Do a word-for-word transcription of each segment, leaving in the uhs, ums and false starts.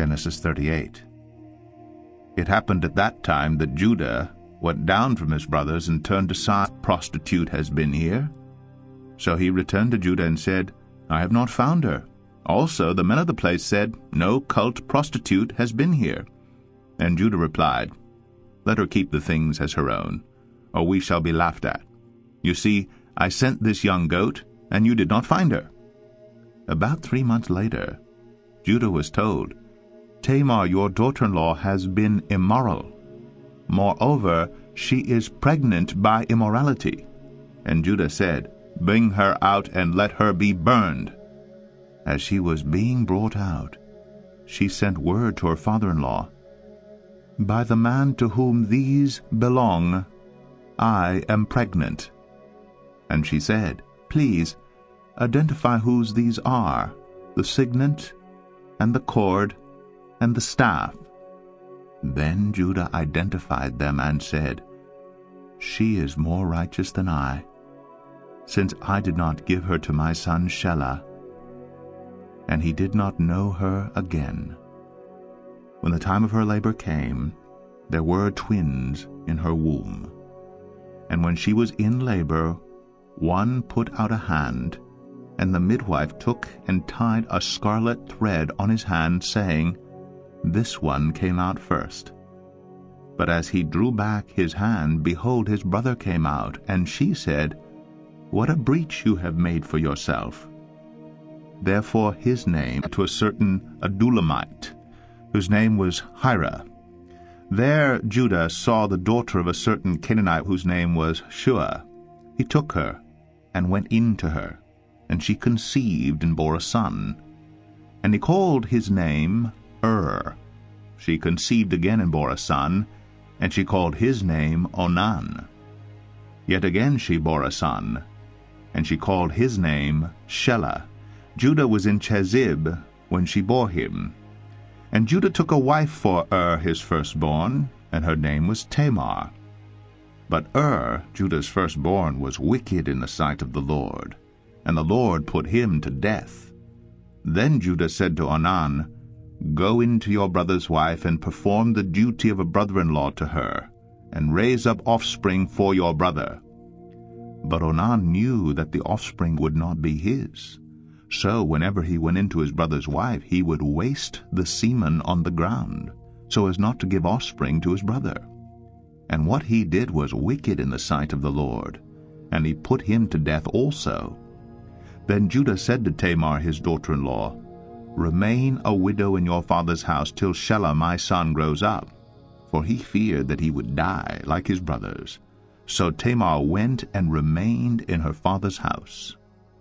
Genesis thirty-eight. It happened at that time that Judah went down from his brothers and turned aside. Prostitute has been here. So he returned to Judah and said, I have not found her. Also the men of the place said, No cult prostitute has been here. And Judah replied, Let her keep the things as her own, or we shall be laughed at. You see, I sent this young goat, and you did not find her. About three months later, Judah was told, Tamar, your daughter-in-law, has been immoral. Moreover, she is pregnant by immorality. And Judah said, Bring her out and let her be burned. As she was being brought out, she sent word to her father-in-law, By the man to whom these belong, I am pregnant. And she said, Please, identify whose these are, the signet, and the cord, and the staff. Then Judah identified them and said, She is more righteous than I, since I did not give her to my son Shelah. And he did not know her again. When the time of her labor came, there were twins in her womb. And when she was in labor, one put out a hand, and the midwife took and tied a scarlet thread on his hand, saying, This one came out first. But as he drew back his hand, behold, his brother came out, and she said, What a breach you have made for yourself. Therefore his name to a certain Adulamite, whose name was Hira. There Judah saw the daughter of a certain Canaanite whose name was Shua. He took her, and went in to her, and she conceived and bore a son. And he called his name Ur. She conceived again and bore a son, and she called his name Onan. Yet again she bore a son, and she called his name Shelah. Judah was in Chezib when she bore him. And Judah took a wife for Ur his firstborn, and her name was Tamar. But Ur, Judah's firstborn, was wicked in the sight of the Lord, and the Lord put him to death. Then Judah said to Onan, Go into your brother's wife, and perform the duty of a brother-in-law to her, and raise up offspring for your brother. But Onan knew that the offspring would not be his. So whenever he went into his brother's wife, he would waste the semen on the ground, so as not to give offspring to his brother. And what he did was wicked in the sight of the Lord, and he put him to death also. Then Judah said to Tamar his daughter-in-law, Remain a widow in your father's house till Shelah my son grows up. For he feared that he would die like his brothers. So Tamar went and remained in her father's house.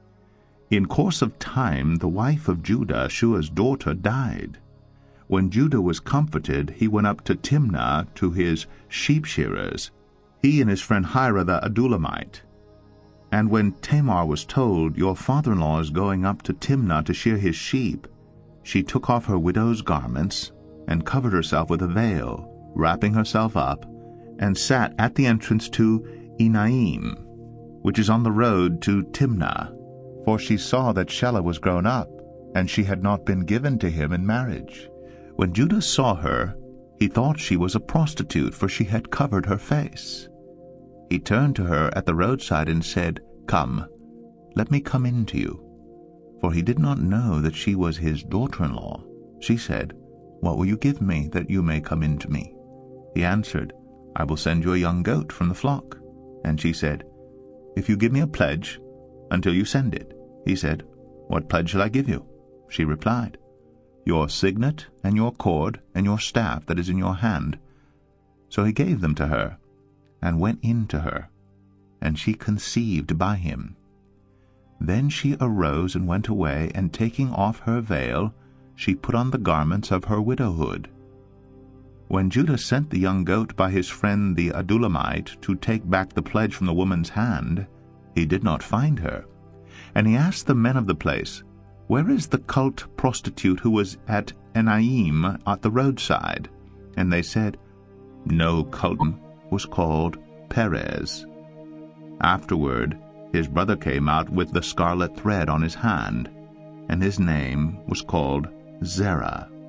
In course of time the wife of Judah, Shua's daughter, died. When Judah was comforted, he went up to Timnah to his sheep-shearers, he and his friend Hira the Adulamite. And when Tamar was told, Your father-in-law is going up to Timnah to shear his sheep, she took off her widow's garments, and covered herself with a veil, wrapping herself up, and sat at the entrance to Enaim, which is on the road to Timnah. For she saw that Shelah was grown up, and she had not been given to him in marriage. When Judah saw her, he thought she was a prostitute, for she had covered her face. He turned to her at the roadside and said, Come, let me come in to you. For he did not know that she was his daughter-in-law. She said, What will you give me that you may come in to me? He answered, I will send you a young goat from the flock. And she said, If you give me a pledge, until you send it. He said, What pledge shall I give you? She replied, Your signet, and your cord, and your staff that is in your hand. So he gave them to her, and went in to her, and she conceived by him. Then she arose and went away, and taking off her veil, she put on the garments of her widowhood. When Judah sent the young goat by his friend the Adulamite to take back the pledge from the woman's hand, he did not find her. And he asked the men of the place, Where is the cult prostitute who was at Enaim at the roadside? And they said, No cult was called Perez. Afterward his brother came out with the scarlet thread on his hand, and his name was called Zerah.